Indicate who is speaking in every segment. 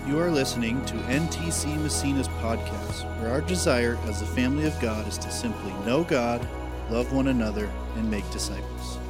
Speaker 1: You are listening to NTC Massena's podcast, where our desire as the family of God is to simply know God, love one another, and make disciples.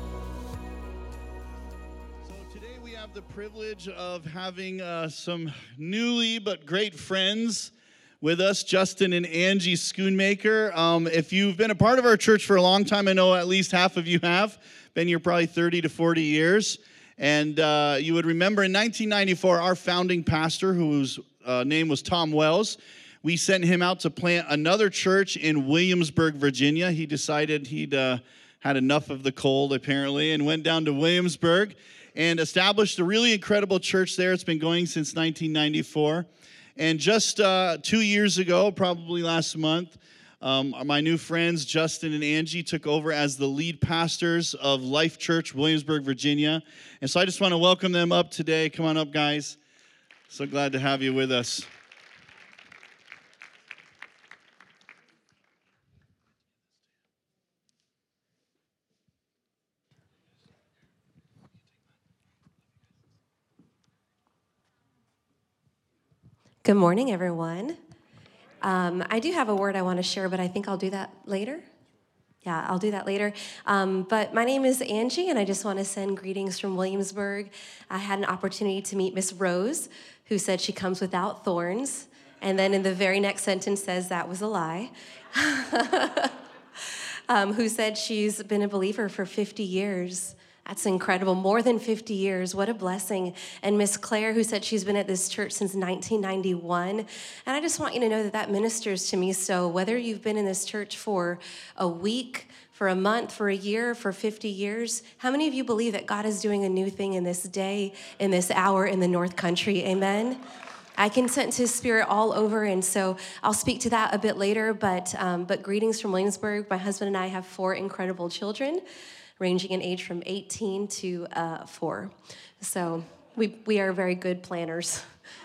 Speaker 1: So today we have the privilege of having some newly but great friends with us, Justin and Angie Schoonmaker. If you've been a part of our church for a long time, I know at least half of you have been here probably 30 to 40 years. And you would remember in 1994, our founding pastor, whose name was Tom Wells, we sent him out to plant another church in Williamsburg, Virginia. He decided he'd had enough of the cold, apparently, and went down to Williamsburg and established a really incredible church there. It's been going since 1994. And just 2 years ago, probably last month, my new friends, Justin and Angie, took over as the lead pastors of Life Church, Williamsburg, Virginia. And so I just want to welcome them up today. Come on up, guys. So glad to have you with us.
Speaker 2: Good morning, everyone. I do have a word I want to share, but I think I'll do that later. Yeah, I'll do that later. But my name is Angie, and I just want to send greetings from Williamsburg. I had an opportunity to meet Miss Rose, who said she comes without thorns, and then in the very next sentence says that was a lie, who said she's been a believer for 50 years. That's incredible. More than 50 years. What a blessing. And Miss Claire, who said she's been at this church since 1991. And I just want you to know that that ministers to me. So whether you've been in this church for a week, for a month, for a year, for 50 years, how many of you believe that God is doing a new thing in this day, in this hour, in the North Country? Amen? I can sense his spirit all over, and so I'll speak to that a bit later. But greetings from Williamsburg. My husband and I have 4 incredible children, ranging in age from 18 to 4. So we are very good planners.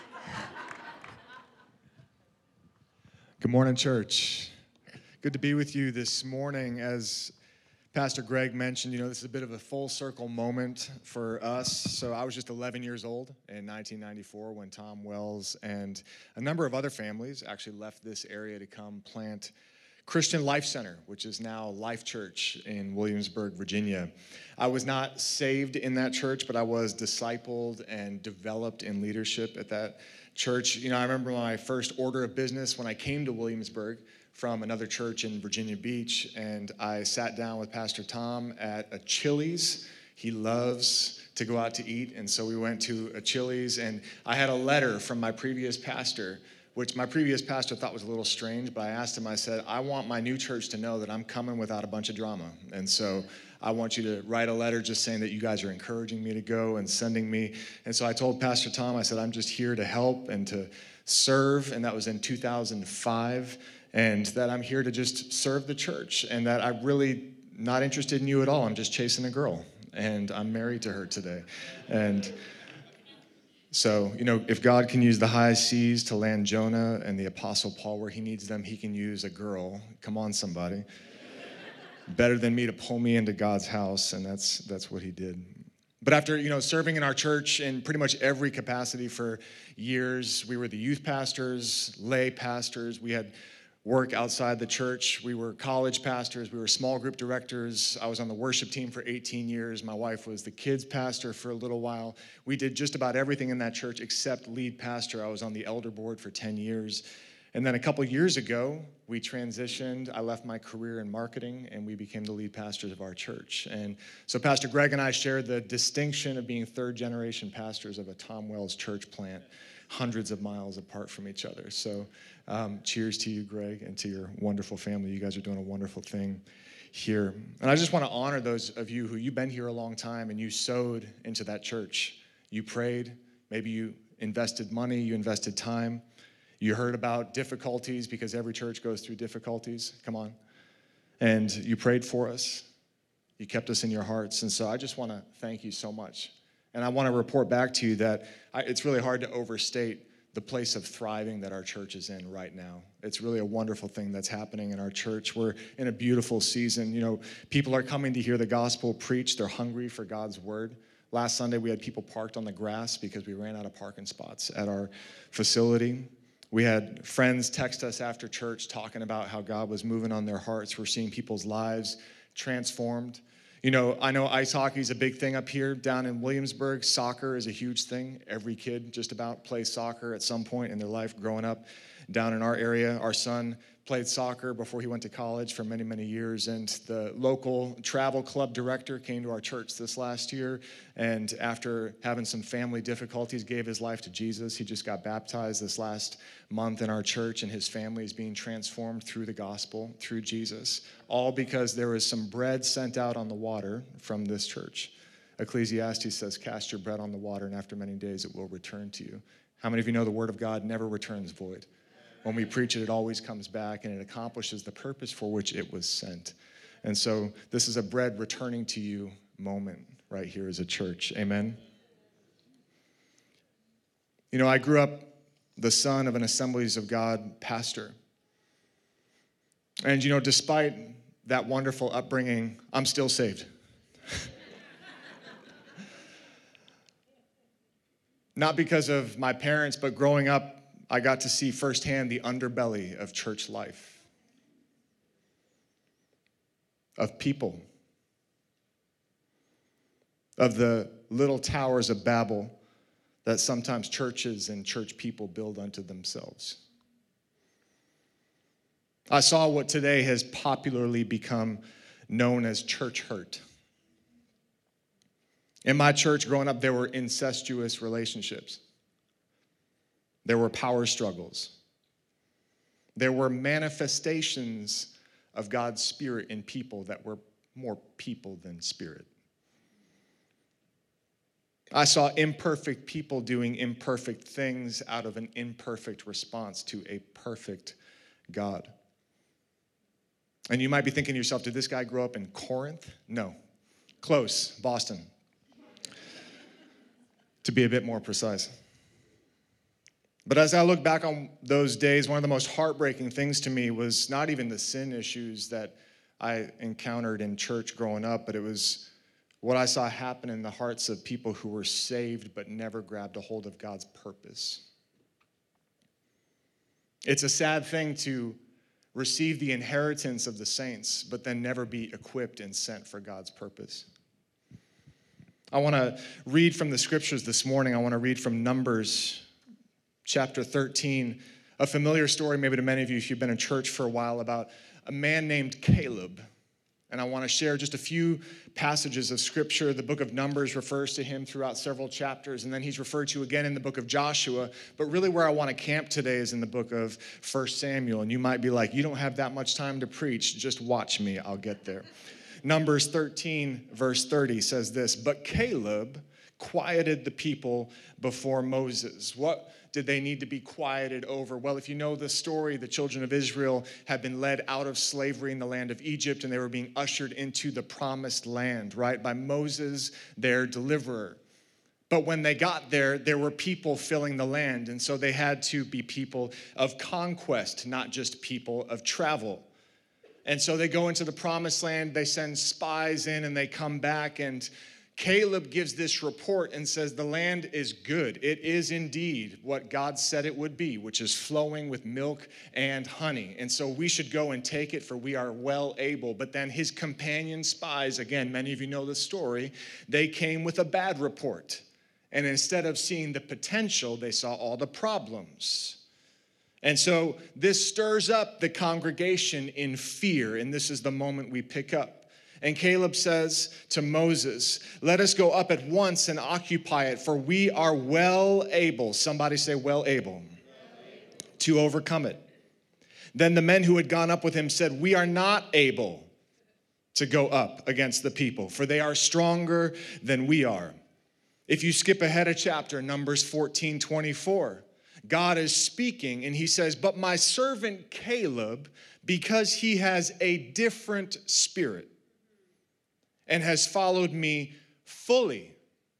Speaker 3: Good morning, church. Good to be with you this morning. As Pastor Greg mentioned, this is a bit of a full circle moment for us. So I was just 11 years old in 1994 when Tom Wells and a number of other families actually left this area to come plant Christian Life Center, which is now Life Church in Williamsburg, Virginia. I was not saved in that church, but I was discipled and developed in leadership at that church. I remember my first order of business when I came to Williamsburg from another church in Virginia Beach, and I sat down with Pastor Tom at a Chili's. He loves to go out to eat, and so we went to a Chili's, and I had a letter from my previous pastor, which my previous pastor thought was a little strange, but I asked him, I said, I want my new church to know that I'm coming without a bunch of drama. And so I want you to write a letter just saying that you guys are encouraging me to go and sending me. And so I told Pastor Tom, I said, I'm just here to help and to serve. And that was in 2005. And that I'm here to just serve the church. And that I'm really not interested in you at all. I'm just chasing a girl. And I'm married to her today. And so, if God can use the high seas to land Jonah and the Apostle Paul where he needs them, he can use a girl. Come on, somebody. Better than me to pull me into God's house, and that's what he did. But after, serving in our church in pretty much every capacity for years, we were the youth pastors, lay pastors. We had work outside the church. We were college pastors. We were small group directors. I was on the worship team for 18 years. My wife was the kids pastor for a little while. We did just about everything in that church except lead pastor. I was on the elder board for 10 years. And then a couple years ago, we transitioned. I left my career in marketing, and we became the lead pastors of our church. And so Pastor Greg and I share the distinction of being third-generation pastors of a Tom Wells church plant, hundreds of miles apart from each other. So cheers to you, Greg, and to your wonderful family. You guys are doing a wonderful thing here. And I just want to honor those of you who you've been here a long time and you sowed into that church. You prayed. Maybe you invested money. You invested time. You heard about difficulties because every church goes through difficulties. Come on. And you prayed for us. You kept us in your hearts. And so I just want to thank you so much. And I want to report back to you that it's really hard to overstate the place of thriving that our church is in right now. It's really a wonderful thing that's happening in our church. We're in a beautiful season. People are coming to hear the gospel preached. They're hungry for God's word. Last Sunday, we had people parked on the grass because we ran out of parking spots at our facility. We had friends text us after church talking about how God was moving on their hearts. We're seeing people's lives transformed. You know, I know ice hockey is a big thing up here. Down in Williamsburg, soccer is a huge thing. Every kid just about plays soccer at some point in their life growing up. Down in our area, our son played soccer before he went to college for many, many years. And the local travel club director came to our church this last year. And after having some family difficulties, gave his life to Jesus. He just got baptized this last month in our church, and his family is being transformed through the gospel, through Jesus, all because there was some bread sent out on the water from this church. Ecclesiastes says, cast your bread on the water, and after many days it will return to you. How many of you know the word of God never returns void? When we preach it, it always comes back, and it accomplishes the purpose for which it was sent. And so this is a bread returning to you moment right here as a church. Amen? You know, I grew up the son of an Assemblies of God pastor. And, you know, despite that wonderful upbringing, I'm still saved. Not because of my parents, but growing up, I got to see firsthand the underbelly of church life, of people, of the little towers of Babel that sometimes churches and church people build unto themselves. I saw what today has popularly become known as church hurt. In my church growing up, there were incestuous relationships. There were power struggles. There were manifestations of God's Spirit in people that were more people than spirit. I saw imperfect people doing imperfect things out of an imperfect response to a perfect God. And you might be thinking to yourself, did this guy grow up in Corinth? No. Close, Boston. To be a bit more precise. But as I look back on those days, one of the most heartbreaking things to me was not even the sin issues that I encountered in church growing up, but it was what I saw happen in the hearts of people who were saved but never grabbed a hold of God's purpose. It's a sad thing to receive the inheritance of the saints, but then never be equipped and sent for God's purpose. I want to read from the scriptures this morning. I want to read from Numbers chapter 13, a familiar story maybe to many of you if you've been in church for a while, about a man named Caleb. And I want to share just a few passages of scripture. The book of Numbers refers to him throughout several chapters, and then he's referred to again in the book of Joshua. But really where I want to camp today is in the book of 1 Samuel. And you might be like, you don't have that much time to preach. Just watch me. I'll get there. Numbers 13, verse 30 says this, but Caleb quieted the people before Moses. What did they need to be quieted over? Well, if you know the story, the children of Israel had been led out of slavery in the land of Egypt, and they were being ushered into the promised land, right, by Moses, their deliverer. But when they got there, there were people filling the land, and so they had to be people of conquest, not just people of travel. And so they go into the promised land, they send spies in, and they come back, and Caleb gives this report and says, the land is good. It is indeed what God said it would be, which is flowing with milk and honey. And so we should go and take it, for we are well able. But then his companion spies, again, many of you know the story, they came with a bad report. And instead of seeing the potential, they saw all the problems. And so this stirs up the congregation in fear, and this is the moment we pick up. And Caleb says to Moses, let us go up at once and occupy it, for we are well able, somebody say well able, to overcome it. Then the men who had gone up with him said, we are not able to go up against the people, for they are stronger than we are. If you skip ahead a chapter, Numbers 14:24, God is speaking and he says, but my servant Caleb, because he has a different spirit and has followed me fully,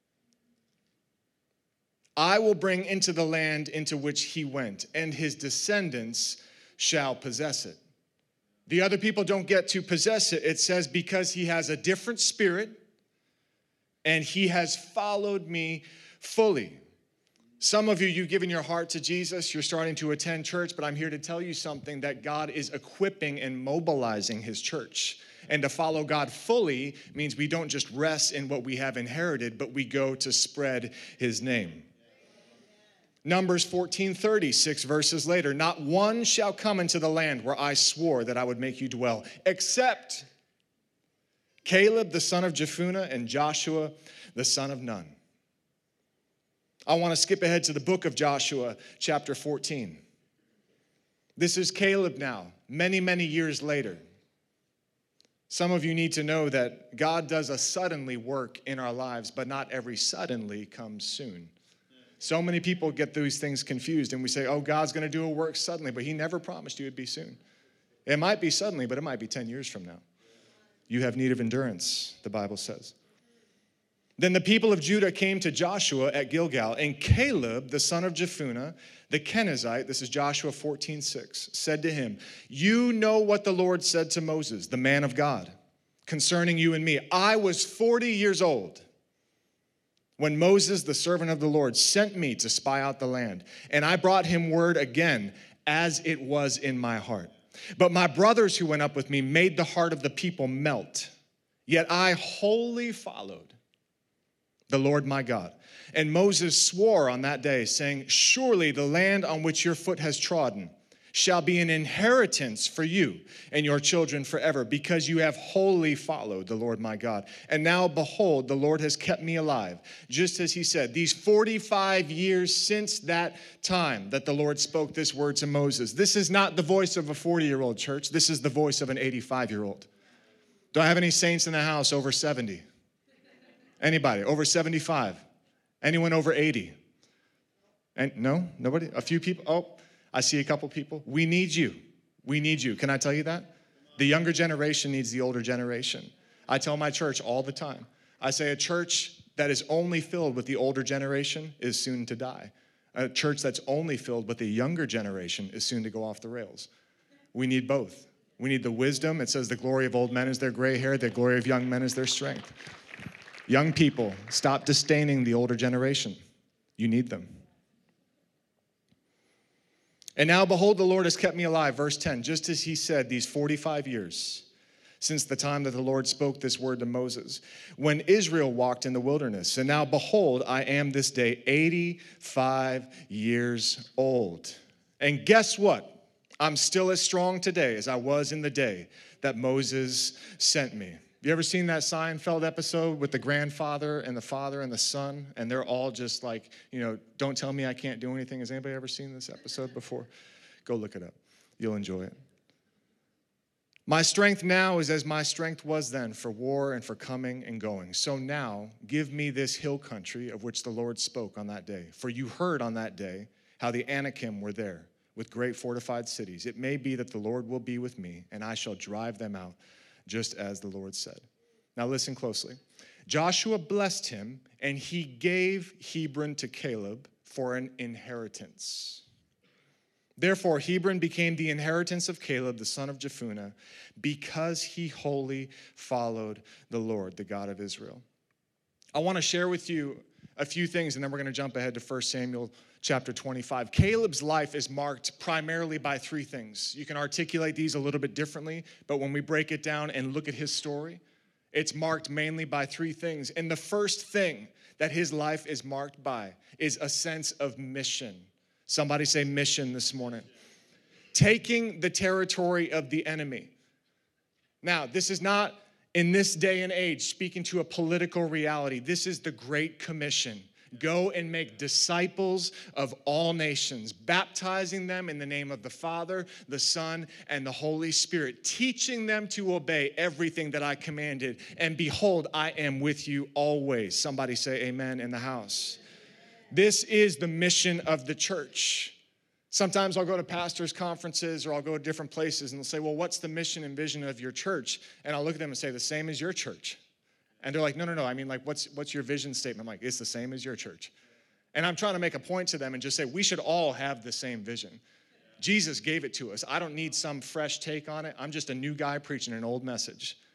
Speaker 3: I will bring into the land into which he went, and his descendants shall possess it. The other people don't get to possess it. It says because he has a different spirit and he has followed me fully. Some of you, you've given your heart to Jesus. You're starting to attend church, but I'm here to tell you something, that God is equipping and mobilizing his church. And to follow God fully means we don't just rest in what we have inherited, but we go to spread his name. Numbers 14:30, 6 verses later, not one shall come into the land where I swore that I would make you dwell, except Caleb the son of Jephunneh and Joshua the son of Nun. I want to skip ahead to the book of Joshua, chapter 14. This is Caleb now, many, many years later. Some of you need to know that God does a suddenly work in our lives, but not every suddenly comes soon. So many people get these things confused, and we say, oh, God's going to do a work suddenly, but he never promised you it'd be soon. It might be suddenly, but it might be 10 years from now. You have need of endurance, the Bible says. Then the people of Judah came to Joshua at Gilgal, and Caleb, the son of Jephunneh, the Kenizzite, this is Joshua 14:6, said to him, you know what the Lord said to Moses, the man of God, concerning you and me. I was 40 years old when Moses, the servant of the Lord, sent me to spy out the land, and I brought him word again as it was in my heart. But my brothers who went up with me made the heart of the people melt, yet I wholly followed the Lord my God. And Moses swore on that day, saying, surely the land on which your foot has trodden shall be an inheritance for you and your children forever, because you have wholly followed the Lord my God. And now, behold, the Lord has kept me alive, just as he said, these 45 years since that time that the Lord spoke this word to Moses. This is not the voice of a 40-year-old church. This is the voice of an 85-year-old. Do I have any saints in the house over 70? Anybody over 75? Anyone over 80? And no, nobody? A few people? Oh, I see a couple people. We need you. We need you. Can I tell you that? The younger generation needs the older generation. I tell my church all the time. I say a church that is only filled with the older generation is soon to die. A church that's only filled with the younger generation is soon to go off the rails. We need both. We need the wisdom. It says the glory of old men is their gray hair. The glory of young men is their strength. Young people, stop disdaining the older generation. You need them. And now, behold, the Lord has kept me alive. Verse 10, just as he said, these 45 years since the time that the Lord spoke this word to Moses, when Israel walked in the wilderness. And now, behold, I am this day 85 years old. And guess what? I'm still as strong today as I was in the day that Moses sent me. You ever seen that Seinfeld episode with the grandfather and the father and the son? And they're all just like, don't tell me I can't do anything. Has anybody ever seen this episode before? Go look it up. You'll enjoy it. My strength now is as my strength was then for war and for coming and going. So now give me this hill country of which the Lord spoke on that day. For you heard on that day how the Anakim were there with great fortified cities. It may be that the Lord will be with me, and I shall drive them out, just as the Lord said. Now listen closely. Joshua blessed him, and he gave Hebron to Caleb for an inheritance. Therefore, Hebron became the inheritance of Caleb, the son of Jephunneh, because he wholly followed the Lord, the God of Israel. I want to share with you a few things, and then we're going to jump ahead to 1 Samuel chapter 25. Caleb's life is marked primarily by three things. You can articulate these a little bit differently, but when we break it down and look at his story, it's marked mainly by three things. And the first thing that his life is marked by is a sense of mission. Somebody say mission this morning. Taking the territory of the enemy. Now, this is not in this day and age speaking to a political reality. This is the Great Commission. Go and make disciples of all nations, baptizing them in the name of the Father, the Son, and the Holy Spirit, teaching them to obey everything that I commanded. And behold, I am with you always. Somebody say amen in the house. This is the mission of the church. Sometimes I'll go to pastors' conferences or I'll go to different places and they'll say, well, what's the mission and vision of your church? And I'll look at them and say, the same as your church. And they're like, no. I mean, like, what's your vision statement? I'm like, it's the same as your church. And I'm trying to make a point to them and just say, we should all have the same vision. Jesus gave it to us. I don't need some fresh take on it. I'm just a new guy preaching an old message.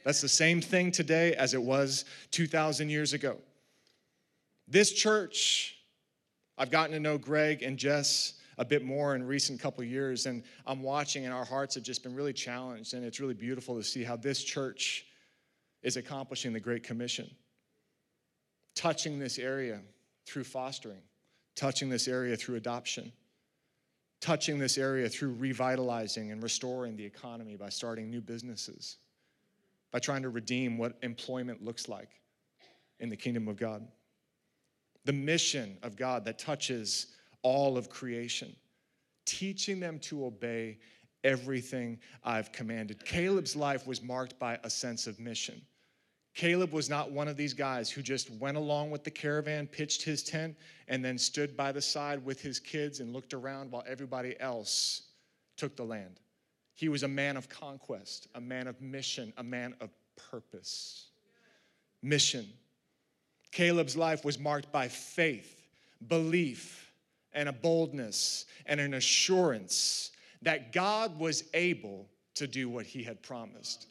Speaker 3: That's the same thing today as it was 2,000 years ago. This church, I've gotten to know Greg and Jess a bit more in recent couple years, and I'm watching, and our hearts have just been really challenged, and it's really beautiful to see how this church is accomplishing the Great Commission, touching this area through fostering, touching this area through adoption, touching this area through revitalizing and restoring the economy by starting new businesses, by trying to redeem what employment looks like in the kingdom of God. The mission of God that touches all of creation, teaching them to obey everything I've commanded. Caleb's life was marked by a sense of mission. Caleb was not one of these guys who just went along with the caravan, pitched his tent, and then stood by the side with his kids and looked around while everybody else took the land. He was a man of conquest, a man of mission, a man of purpose. Mission. Caleb's life was marked by faith, belief, and a boldness and an assurance that God was able to do what he had promised.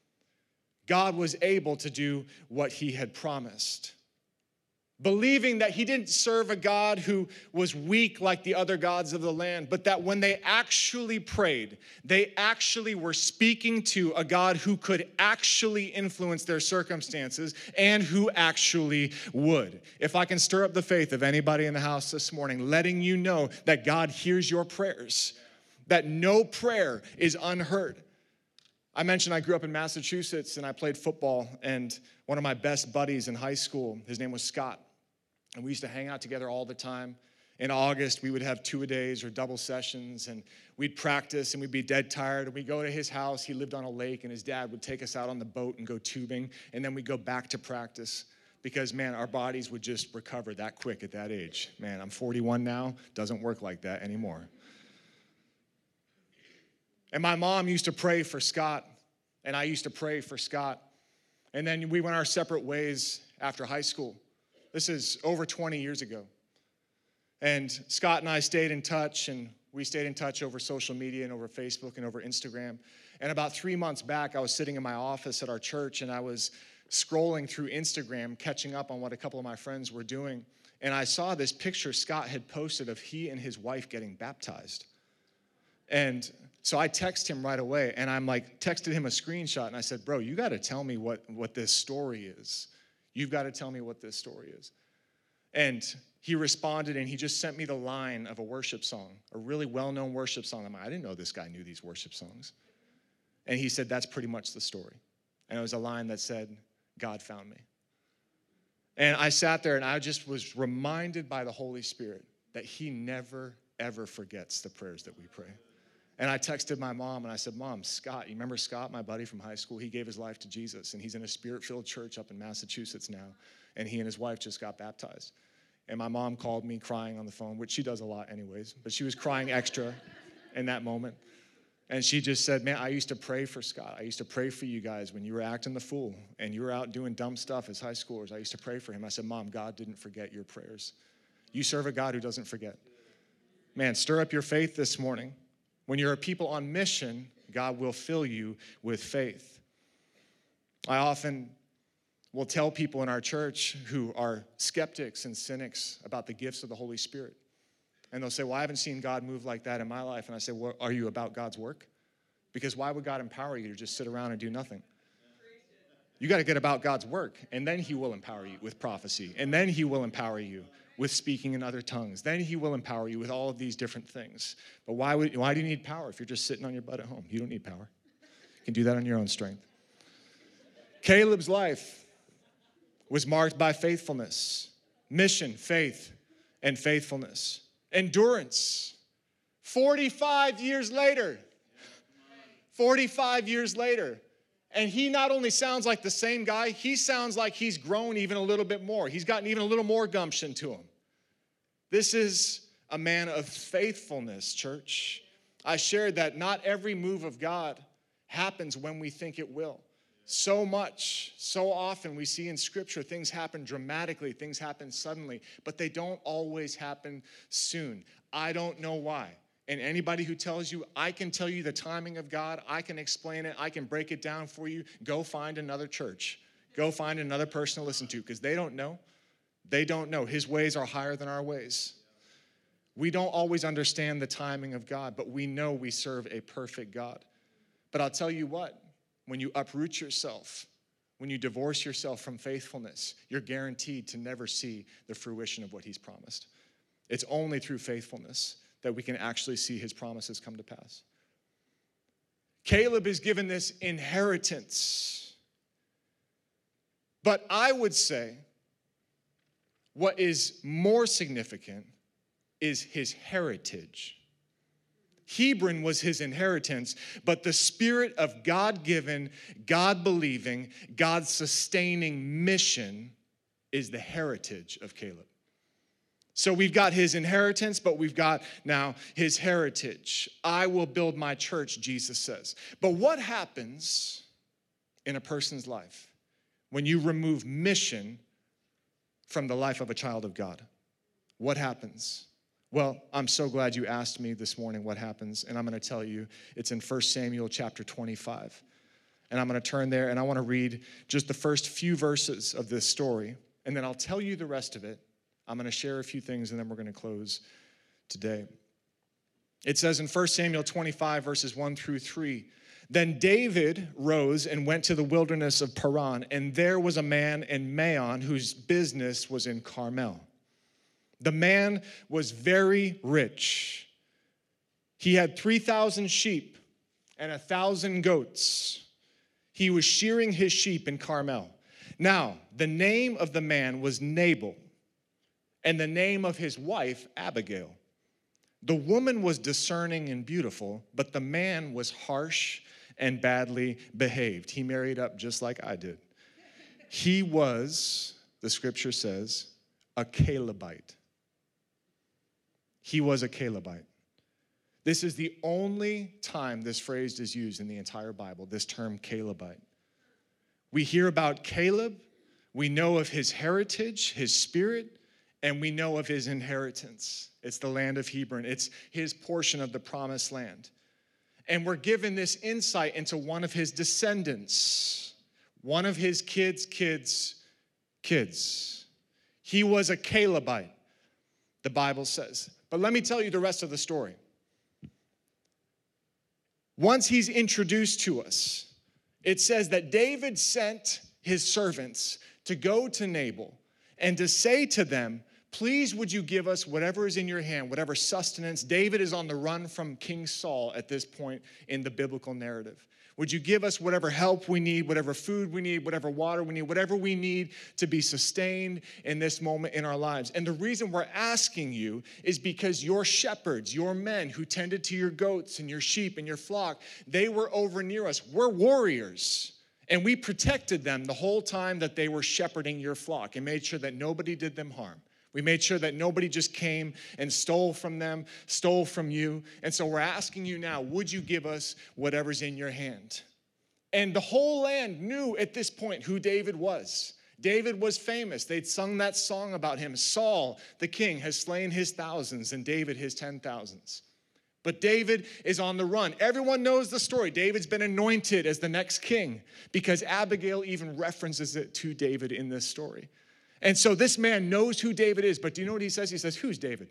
Speaker 3: God was able to do what he had promised. Believing that he didn't serve a God who was weak like the other gods of the land, but that when they actually prayed, they actually were speaking to a God who could actually influence their circumstances and who actually would. If I can stir up the faith of anybody in the house this morning, letting you know that God hears your prayers, that no prayer is unheard. I mentioned I grew up in Massachusetts and I played football, and one of my best buddies in high school, his name was Scott, and we used to hang out together all the time. In August, we would have two-a-days or double sessions, and we'd practice, and we'd be dead tired, and we'd go to his house. He lived on a lake, and his dad would take us out on the boat and go tubing, and then we'd go back to practice because, man, our bodies would just recover that quick at that age. Man, I'm 41 now. Doesn't work like that anymore. And my mom used to pray for Scott, and I used to pray for Scott. And then we went our separate ways after high school. This is over 20 years ago. And Scott and I stayed in touch, and we stayed in touch over social media and over Facebook and over Instagram. And about 3 months back, I was sitting in my office at our church, and I was scrolling through Instagram, catching up on what a couple of my friends were doing. And I saw this picture Scott had posted of he and his wife getting baptized. And so I texted him right away, and texted him a screenshot, and I said, bro, you got to tell me what this story is. You've got to tell me what this story is. And he responded, and he just sent me the line of a worship song, a really well-known worship song. I'm like, I didn't know this guy knew these worship songs. And he said, that's pretty much the story. And it was a line that said, God found me. And I sat there, and I just was reminded by the Holy Spirit that he never, ever forgets the prayers that we pray. And I texted my mom, and I said, Mom, Scott, you remember Scott, my buddy from high school? He gave his life to Jesus, and he's in a spirit-filled church up in Massachusetts now, and he and his wife just got baptized. And my mom called me crying on the phone, which she does a lot anyways, but she was crying extra in that moment. And she just said, man, I used to pray for Scott. I used to pray for you guys when you were acting the fool, and you were out doing dumb stuff as high schoolers. I used to pray for him. I said, Mom, God didn't forget your prayers. You serve a God who doesn't forget. Man, stir up your faith this morning. When you're a people on mission, God will fill you with faith. I often will tell people in our church who are skeptics and cynics about the gifts of the Holy Spirit. And they'll say, well, I haven't seen God move like that in my life. And I say, well, are you about God's work? Because why would God empower you to just sit around and do nothing? You got to get about God's work, and then he will empower you with prophecy, and then he will empower you with speaking in other tongues. Then he will empower you with all of these different things. But why do you need power if you're just sitting on your butt at home? You don't need power. You can do that on your own strength. Caleb's life was marked by faithfulness, mission, faith, and faithfulness. Endurance. 45 years later. 45 years later. And he not only sounds like the same guy, he sounds like he's grown even a little bit more. He's gotten even a little more gumption to him. This is a man of faithfulness, church. I shared that not every move of God happens when we think it will. So much, so often we see in Scripture things happen dramatically, things happen suddenly, but they don't always happen soon. I don't know why. And anybody who tells you, I can tell you the timing of God, I can explain it, I can break it down for you, go find another church. Go find another person to listen to, because they don't know. They don't know. His ways are higher than our ways. We don't always understand the timing of God, but we know we serve a perfect God. But I'll tell you what, when you uproot yourself, when you divorce yourself from faithfulness, you're guaranteed to never see the fruition of what he's promised. It's only through faithfulness that we can actually see his promises come to pass. Caleb is given this inheritance. But I would say what is more significant is his heritage. Hebron was his inheritance, but the spirit of God-given, God-believing, God-sustaining mission is the heritage of Caleb. So we've got his inheritance, but we've got now his heritage. I will build my church, Jesus says. But what happens in a person's life when you remove mission from the life of a child of God? What happens? Well, I'm so glad you asked me this morning what happens, and I'm going to tell you. It's in 1 Samuel chapter 25. And I'm going to turn there, and I want to read just the first few verses of this story, and then I'll tell you the rest of it. I'm going to share a few things, and then we're going to close today. It says in 1 Samuel 25, verses 1 through 3, Then David rose and went to the wilderness of Paran, and there was a man in Maon whose business was in Carmel. The man was very rich. He had 3,000 sheep and 1,000 goats. He was shearing his sheep in Carmel. Now, the name of the man was Nabal, and the name of his wife, Abigail. The woman was discerning and beautiful, but the man was harsh and badly behaved. He married up just like I did. He was, the scripture says, a Calebite. He was a Calebite. This is the only time this phrase is used in the entire Bible, this term Calebite. We hear about Caleb, we know of his heritage, his spirit, and we know of his inheritance. It's the land of Hebron. It's his portion of the promised land. And we're given this insight into one of his descendants, one of his kids. He was a Calebite, the Bible says. But let me tell you the rest of the story. Once he's introduced to us, it says that David sent his servants to go to Nabal and to say to them, please would you give us whatever is in your hand, whatever sustenance. David is on the run from King Saul at this point in the biblical narrative. Would you give us whatever help we need, whatever food we need, whatever water we need, whatever we need to be sustained in this moment in our lives? And the reason we're asking you is because your shepherds, your men who tended to your goats and your sheep and your flock, they were over near us. We're warriors. And we protected them the whole time that they were shepherding your flock and made sure that nobody did them harm. We made sure that nobody just came and stole from them, stole from you. And so we're asking you now, would you give us whatever's in your hand? And the whole land knew at this point who David was. David was famous. They'd sung that song about him. Saul, the king, has slain his thousands and David his 10,000s. But David is on the run. Everyone knows the story. David's been anointed as the next king because Abigail even references it to David in this story. And so this man knows who David is, but do you know what he says? He says, who's David?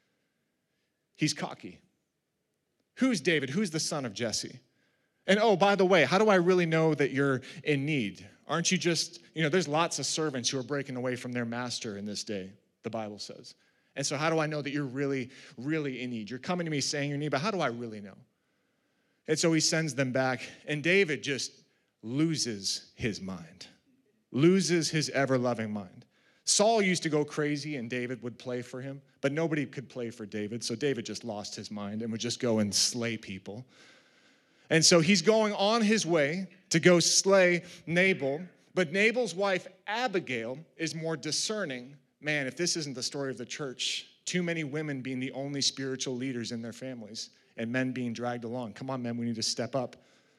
Speaker 3: He's cocky. Who's David? Who's the son of Jesse? And oh, by the way, how do I really know that you're in need? Aren't you just, there's lots of servants who are breaking away from their master in this day, the Bible says. And so how do I know that you're really, really in need? You're coming to me saying you're in need, but how do I really know? And so he sends them back, and David just loses his mind, loses his ever-loving mind. Saul used to go crazy and David would play for him, but nobody could play for David, so David just lost his mind and would just go and slay people. And so he's going on his way to go slay Nabal, but Nabal's wife, Abigail, is more discerning. Man, if this isn't the story of the church, too many women being the only spiritual leaders in their families and men being dragged along. Come on, men, we need to step up.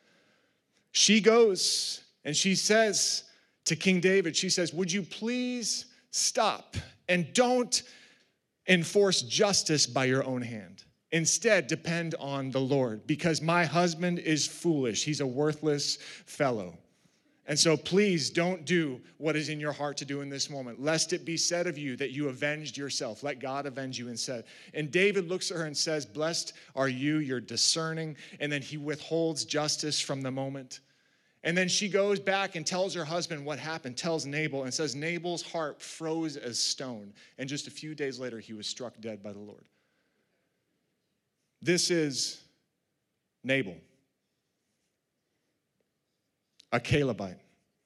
Speaker 3: She goes and she says to King David, she says, would you please stop and don't enforce justice by your own hand. Instead, depend on the Lord, because my husband is foolish. He's a worthless fellow. And so please don't do what is in your heart to do in this moment, lest it be said of you that you avenged yourself. Let God avenge you instead. And David looks at her and says, blessed are you, you're discerning. And then he withholds justice from the moment. And then she goes back and tells her husband what happened, tells Nabal, and says Nabal's heart froze as stone. And just a few days later, he was struck dead by the Lord. This is Nabal, a Calebite.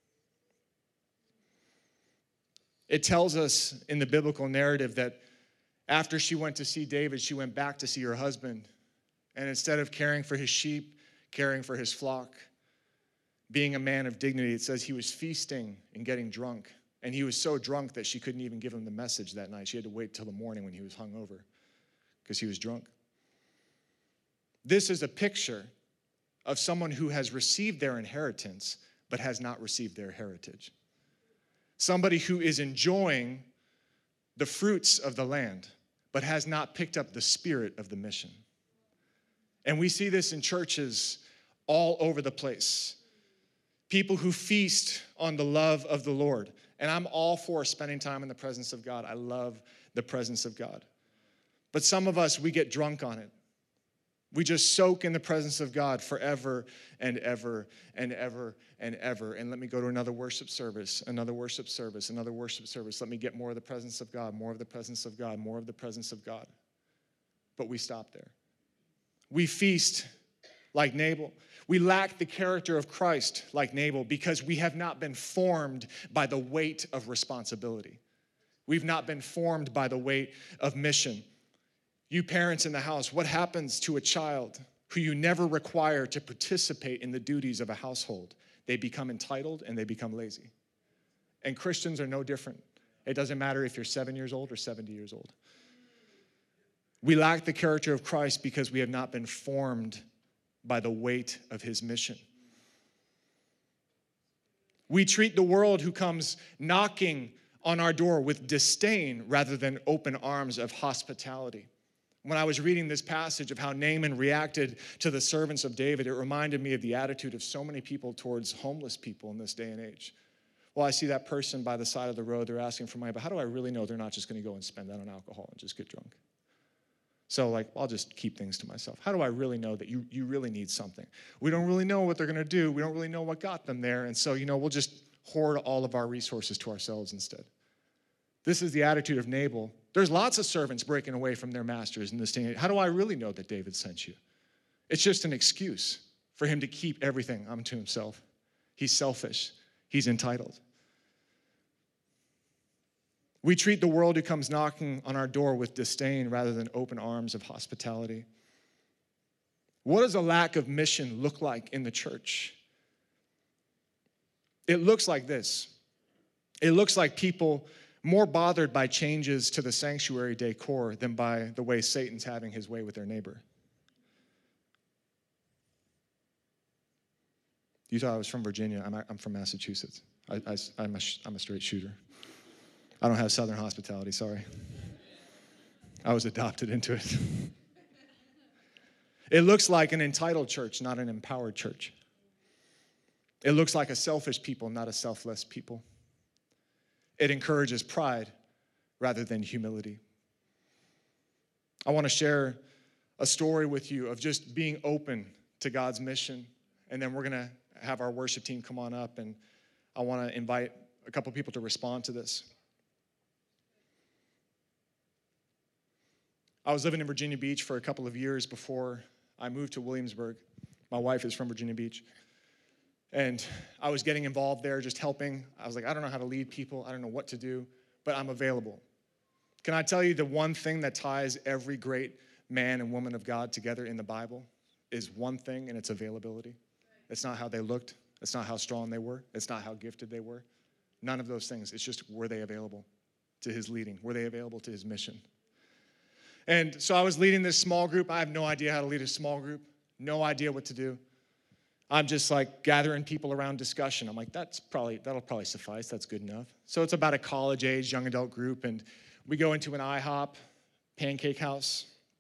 Speaker 3: It tells us in the biblical narrative that after she went to see David, she went back to see her husband. And instead of caring for his sheep, caring for his flock, being a man of dignity, it says he was feasting and getting drunk. And he was so drunk that she couldn't even give him the message that night. She had to wait till the morning when he was hungover because he was drunk. This is a picture of someone who has received their inheritance but has not received their heritage. Somebody who is enjoying the fruits of the land but has not picked up the spirit of the mission. And we see this in churches all over the place. People who feast on the love of the Lord. And I'm all for spending time in the presence of God. I love the presence of God. But some of us, we get drunk on it. We just soak in the presence of God forever and ever and ever and ever. And let me go to another worship service, another worship service, another worship service. Let me get more of the presence of God, more of the presence of God, more of the presence of God. But we stop there. We feast like Nabal. We lack the character of Christ like Nabal because we have not been formed by the weight of responsibility. We've not been formed by the weight of mission. You parents in the house, what happens to a child who you never require to participate in the duties of a household? They become entitled and they become lazy. And Christians are no different. It doesn't matter if you're 7 years old or 70 years old. We lack the character of Christ because we have not been formed by the weight of his mission. We treat the world who comes knocking on our door with disdain rather than open arms of hospitality. When I was reading this passage of how Naaman reacted to the servants of David, it reminded me of the attitude of so many people towards homeless people in this day and age. Well, I see that person by the side of the road, they're asking for money, but how do I really know they're not just going to go and spend that on alcohol and just get drunk? So I'll just keep things to myself. How do I really know that you really need something? We don't really know what they're going to do. We don't really know what got them there. And so, we'll just hoard all of our resources to ourselves instead. This is the attitude of Nabal. There's lots of servants breaking away from their masters in this day. How do I really know that David sent you? It's just an excuse for him to keep everything unto himself. He's selfish. He's entitled. We treat the world who comes knocking on our door with disdain rather than open arms of hospitality. What does a lack of mission look like in the church? It looks like this. It looks like people more bothered by changes to the sanctuary decor than by the way Satan's having his way with their neighbor. You thought I was from Virginia. I'm from Massachusetts. I'm a straight shooter. I don't have Southern hospitality, sorry. I was adopted into it. It looks like an entitled church, not an empowered church. It looks like a selfish people, not a selfless people. It encourages pride rather than humility. I want to share a story with you of just being open to God's mission, and then we're going to have our worship team come on up, and I want to invite a couple people to respond to this. I was living in Virginia Beach for a couple of years before I moved to Williamsburg. My wife is from Virginia Beach. And I was getting involved there, just helping. I was like, I don't know how to lead people. I don't know what to do, but I'm available. Can I tell you the one thing that ties every great man and woman of God together in the Bible is one thing, and it's availability. It's not how they looked. It's not how strong they were. It's not how gifted they were. None of those things. It's just, were they available to his leading? Were they available to his mission? And so I was leading this small group. I have no idea how to lead a small group. No idea what to do. I'm just gathering people around discussion. I'm like, that'll probably suffice. That's good enough. So it's about a college-age young adult group, and we go into an IHOP, Pancake House.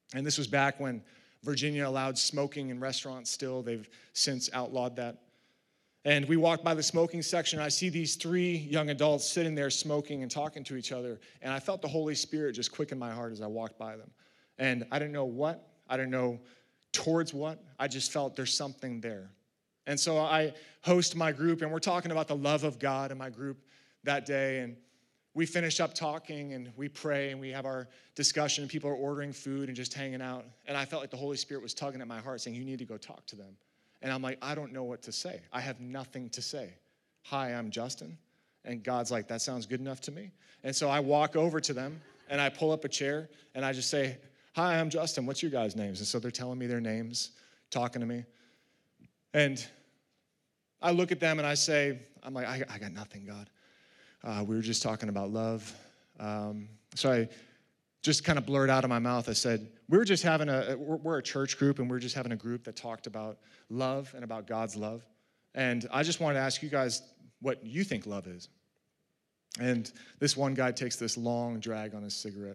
Speaker 3: And this was back when Virginia allowed smoking in restaurants still. They've since outlawed that. And we walked by the smoking section, and I see these 3 young adults sitting there smoking and talking to each other. And I felt the Holy Spirit just quicken my heart as I walked by them. And I didn't know what. I didn't know towards what. I just felt there's something there. And so I host my group, and we're talking about the love of God in my group that day. And we finish up talking, and we pray, and we have our discussion, and people are ordering food and just hanging out. And I felt like the Holy Spirit was tugging at my heart, saying, you need to go talk to them. And I'm like, I don't know what to say. I have nothing to say. Hi, I'm Justin. And God's like, that sounds good enough to me. And so I walk over to them, and I pull up a chair, and I just say, hi, I'm Justin. What's your guys' names? And so they're telling me their names, talking to me. And I look at them, and I say, I'm like, I got nothing, God. We were just talking about love. So I just kind of blurred out of my mouth. I said, we're a church group, and we're just having a group that talked about love and about God's love. And I just wanted to ask you guys what you think love is. And this one guy takes this long drag on his cigarette.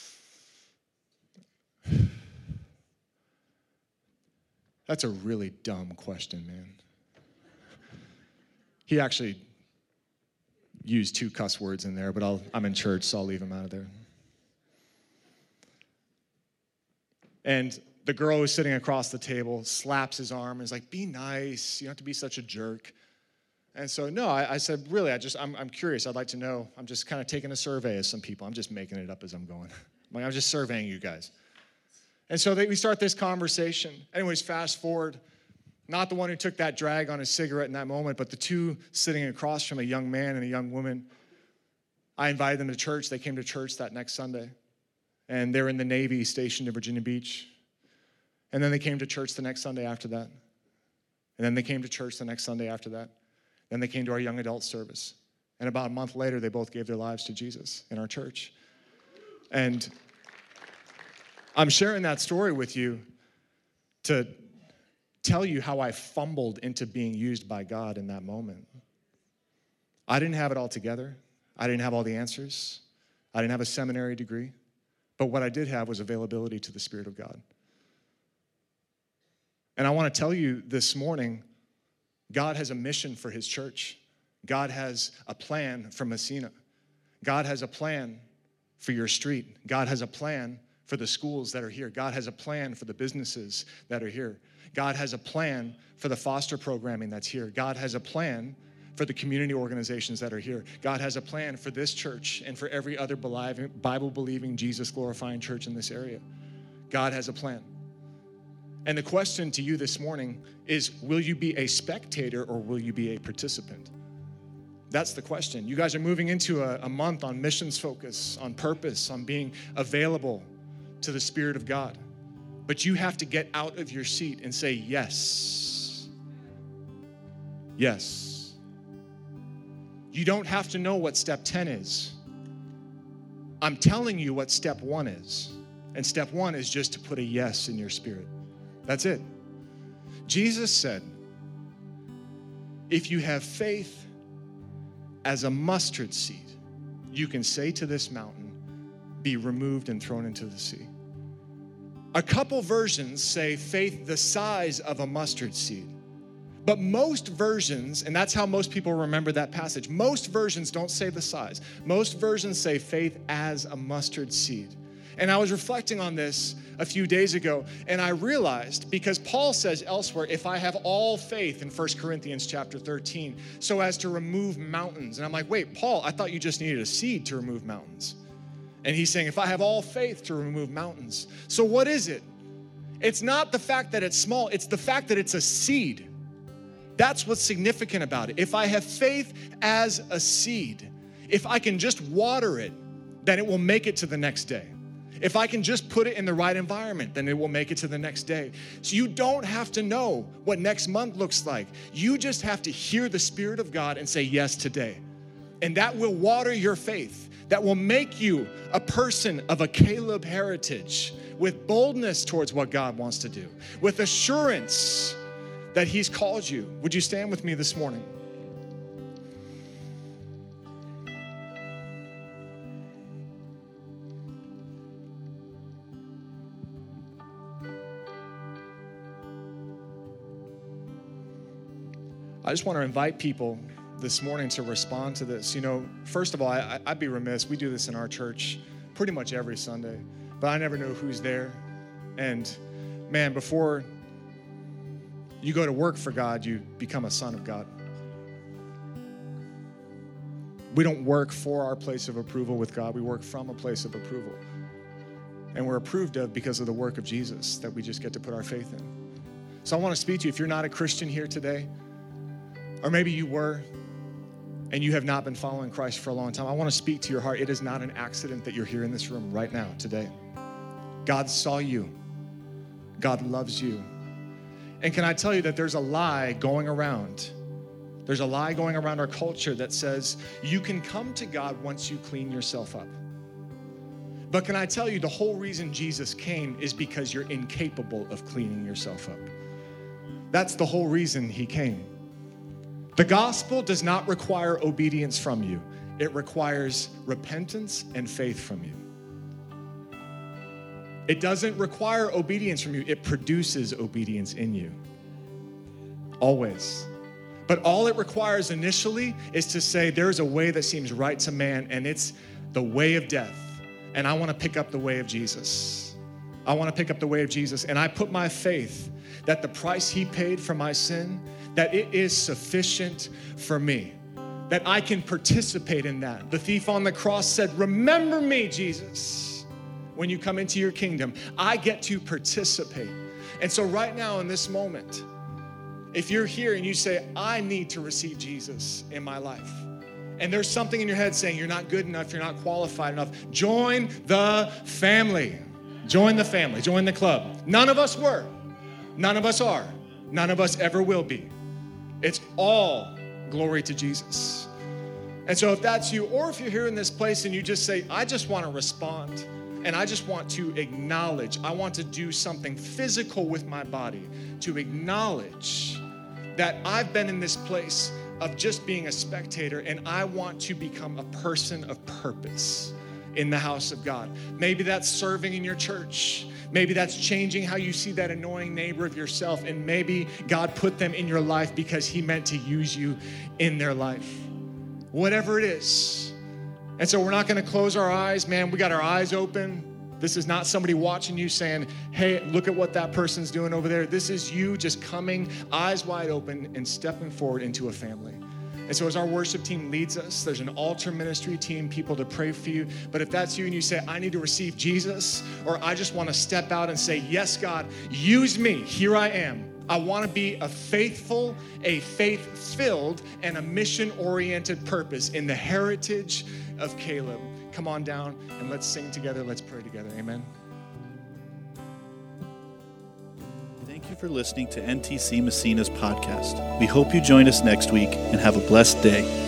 Speaker 3: That's a really dumb question, man. He actually used 2 cuss words in there, but I'm in church, so I'll leave him out of there. And the girl who's sitting across the table slaps his arm and is like, be nice. You don't have to be such a jerk. And so, no, I said, really, I'm curious. I'd like to know. I'm just kind of taking a survey of some people. I'm just making it up as I'm going. I'm just surveying you guys. And so we start this conversation. Anyways, fast forward. Not the one who took that drag on his cigarette in that moment, but the 2 sitting across from a young man and a young woman. I invited them to church. They came to church that next Sunday. And they're in the Navy stationed in Virginia Beach. And then they came to church the next Sunday after that. And then they came to church the next Sunday after that. Then they came to our young adult service. And about a month later, they both gave their lives to Jesus in our church. And I'm sharing that story with you to tell you how I fumbled into being used by God in that moment. I didn't have it all together. I didn't have all the answers. I didn't have a seminary degree. But what I did have was availability to the Spirit of God. And I want to tell you this morning, God has a mission for his church. God has a plan for Messina. God has a plan for your street. God has a plan for the schools that are here. God has a plan for the businesses that are here. God has a plan for the foster programming that's here. God has a plan for the community organizations that are here. God has a plan for this church and for every other Bible-believing, Jesus-glorifying church in this area. God has a plan. And the question to you this morning is, will you be a spectator or will you be a participant? That's the question. You guys are moving into a month on missions focus, on purpose, on being available to the Spirit of God. But you have to get out of your seat and say, yes. Yes. You don't have to know what step 10 is. I'm telling you what step 1 is. And step 1 is just to put a yes in your spirit. That's it. Jesus said, if you have faith as a mustard seed, you can say to this mountain, be removed and thrown into the sea. A couple versions say faith the size of a mustard seed. But most versions, and that's how most people remember that passage, most versions don't say the size. Most versions say faith as a mustard seed. And I was reflecting on this a few days ago, and I realized, because Paul says elsewhere, if I have all faith in 1 Corinthians chapter 13, so as to remove mountains. And I'm like, wait, Paul, I thought you just needed a seed to remove mountains. And he's saying, if I have all faith to remove mountains. So what is it? It's not the fact that it's small, it's the fact that it's a seed. That's what's significant about it. If I have faith as a seed, if I can just water it, then it will make it to the next day. If I can just put it in the right environment, then it will make it to the next day. So you don't have to know what next month looks like. You just have to hear the Spirit of God and say yes today. And that will water your faith. That will make you a person of a Caleb heritage with boldness towards what God wants to do, with assurance that He's called you. Would you stand with me this morning? I just want to invite people this morning to respond to this. You know, first of all, I'd be remiss. We do this in our church pretty much every Sunday, but I never know who's there. And man, before you go to work for God, you become a son of God. We don't work for our place of approval with God. We work from a place of approval. And we're approved of because of the work of Jesus that we just get to put our faith in. So I want to speak to you. If you're not a Christian here today, or maybe you were, and you have not been following Christ for a long time, I want to speak to your heart. It is not an accident that you're here in this room right now, today. God saw you. God loves you. And can I tell you that there's a lie going around? There's a lie going around our culture that says you can come to God once you clean yourself up. But can I tell you, the whole reason Jesus came is because you're incapable of cleaning yourself up. That's the whole reason he came. The gospel does not require obedience from you. It requires repentance and faith from you. It doesn't require obedience from you. It produces obedience in you. Always. But all it requires initially is to say, there's a way that seems right to man, and it's the way of death. And I want to pick up the way of Jesus. I want to pick up the way of Jesus. And I put my faith that the price he paid for my sin, that it is sufficient for me, that I can participate in that. The thief on the cross said, remember me, Jesus, when you come into your kingdom. I get to participate. And so right now in this moment, if you're here and you say, I need to receive Jesus in my life, and there's something in your head saying you're not good enough, you're not qualified enough, join the family. Join the family, join the club. None of us were. None of us are. None of us ever will be. It's all glory to Jesus. And so if that's you, or if you're here in this place and you just say, I just want to respond, and I just want to acknowledge, I want to do something physical with my body to acknowledge that I've been in this place of just being a spectator, and I want to become a person of purpose in the house of God. Maybe that's serving in your church. Maybe that's changing how you see that annoying neighbor of yourself, and maybe God put them in your life because he meant to use you in their life. Whatever it is. And so we're not going to close our eyes, man. We got our eyes open. This is not somebody watching you saying, hey, look at what that person's doing over there. This is you just coming, eyes wide open, and stepping forward into a family. And so as our worship team leads us, there's an altar ministry team, people to pray for you. But if that's you and you say, I need to receive Jesus, or I just want to step out and say, yes, God, use me. Here I am. I want to be a faithful, a faith-filled, and a mission-oriented purpose in the heritage of Caleb. Come on down and let's sing together. Let's pray together. Amen.
Speaker 1: Thank you for listening to NTC Massena's podcast. We hope you join us next week and have a blessed day.